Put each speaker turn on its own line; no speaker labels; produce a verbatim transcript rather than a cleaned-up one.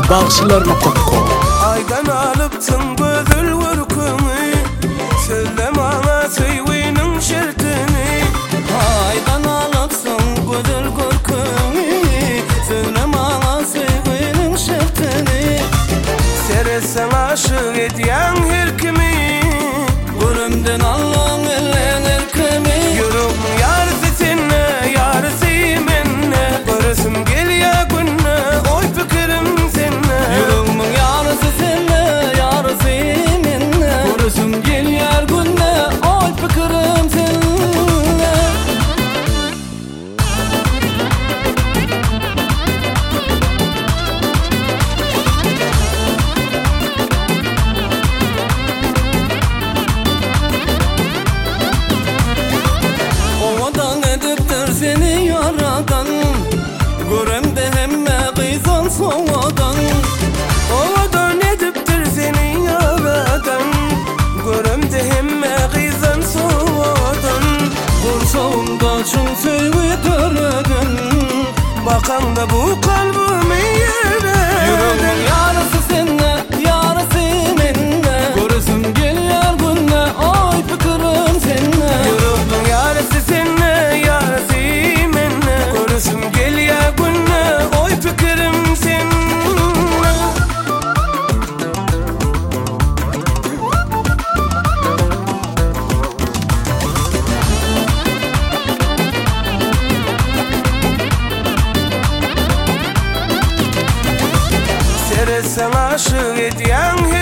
bagşylar nokta com.
Aydan alıptın gödül vurkunu, söyle bana söýweniň şertini.
Aydan alıpsın gödül vurkunu, söyle bana söýweniň şertini.
Seresen aşyk edýän her kimi,
Gürümden Allah'ın ellenir kimi.
ýüregim ýarysy senne, ýarysy menne. Görüsüm gelýär günne, oý pikirim senne.
Yüreğimin yarısı sende, yarısı menne. Görüsüm gelýär günne, oy pikirim sende. Ovadan edipdir seni yaradan, göremde hemme kıysan soğudan.
Ovadan edipdir seni yaradan, göremde hemme gyzan sowadan.
Kursağımda çün söýüp töredin,
Bakanda bu kalbimi yerden.
yüreğimin yarısı sende, yarısı menne. Görüsüm gelýär günne, oy pikirim sende.
Yüreğimin ýarysy senne, ýarysy menne. Görüsüm gelýär günne, oý pikirim senne. Seresen aşyk edýän